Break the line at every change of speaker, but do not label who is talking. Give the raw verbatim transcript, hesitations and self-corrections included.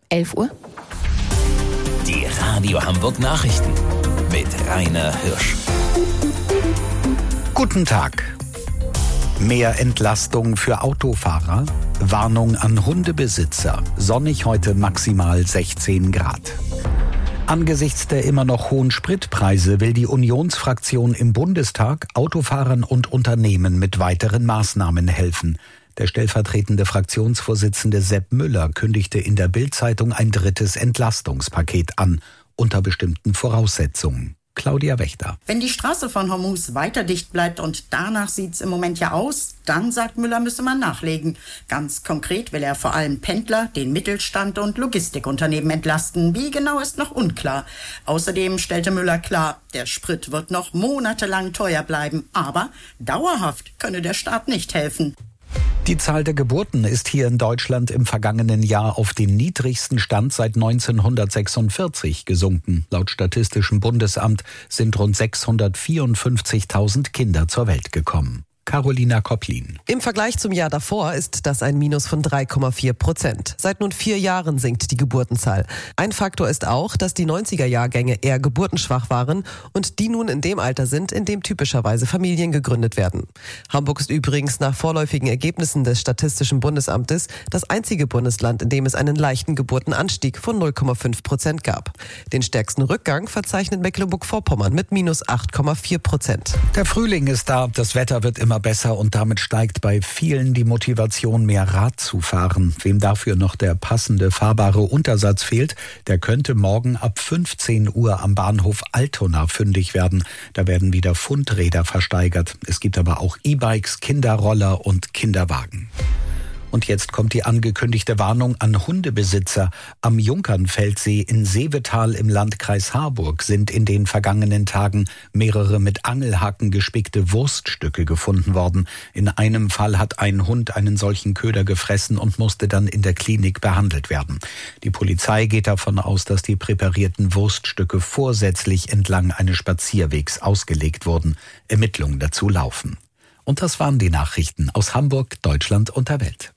elf Uhr.
Die Radio Hamburg Nachrichten mit Rainer Hirsch.
Guten Tag. Mehr Entlastung für Autofahrer. Warnung an Hundebesitzer. Sonnig heute maximal sechzehn Grad. Angesichts der immer noch hohen Spritpreise will die Unionsfraktion im Bundestag Autofahrern und Unternehmen mit weiteren Maßnahmen helfen. Der stellvertretende Fraktionsvorsitzende Sepp Müller kündigte in der Bild-Zeitung ein drittes Entlastungspaket an, unter bestimmten Voraussetzungen. Claudia Wächter.
Wenn die Straße von Hormuz weiter dicht bleibt und danach sieht's im Moment ja aus, dann, sagt Müller, müsse man nachlegen. Ganz konkret will er vor allem Pendler, den Mittelstand und Logistikunternehmen entlasten. Wie genau ist noch unklar. Außerdem stellte Müller klar, der Sprit wird noch monatelang teuer bleiben. Aber dauerhaft könne der Staat nicht helfen.
Die Zahl der Geburten ist hier in Deutschland im vergangenen Jahr auf den niedrigsten Stand seit neunzehnhundertsechsundvierzig gesunken. Laut Statistischem Bundesamt sind rund sechshundertvierundfünfzigtausend Kinder zur Welt gekommen. Carolina Kopplin.
Im Vergleich zum Jahr davor ist das ein Minus von drei Komma vier Prozent. Seit nun vier Jahren sinkt die Geburtenzahl. Ein Faktor ist auch, dass die neunziger-Jahrgänge eher geburtenschwach waren und die nun in dem Alter sind, in dem typischerweise Familien gegründet werden. Hamburg ist übrigens nach vorläufigen Ergebnissen des Statistischen Bundesamtes das einzige Bundesland, in dem es einen leichten Geburtenanstieg von null Komma fünf Prozent gab. Den stärksten Rückgang verzeichnet Mecklenburg-Vorpommern mit minus acht Komma vier Prozent.
Der Frühling ist da, das Wetter wird immer besser und damit steigt bei vielen die Motivation, mehr Rad zu fahren. Wem dafür noch der passende fahrbare Untersatz fehlt, der könnte morgen ab fünfzehn Uhr am Bahnhof Altona fündig werden. Da werden wieder Fundräder versteigert. Es gibt aber auch E-Bikes, Kinderroller und Kinderwagen. Und jetzt kommt die angekündigte Warnung an Hundebesitzer. Am Junkernfeldsee in Seevetal im Landkreis Harburg sind in den vergangenen Tagen mehrere mit Angelhaken gespickte Wurststücke gefunden worden. In einem Fall hat ein Hund einen solchen Köder gefressen und musste dann in der Klinik behandelt werden. Die Polizei geht davon aus, dass die präparierten Wurststücke vorsätzlich entlang eines Spazierwegs ausgelegt wurden. Ermittlungen dazu laufen. Und das waren die Nachrichten aus Hamburg, Deutschland und der Welt.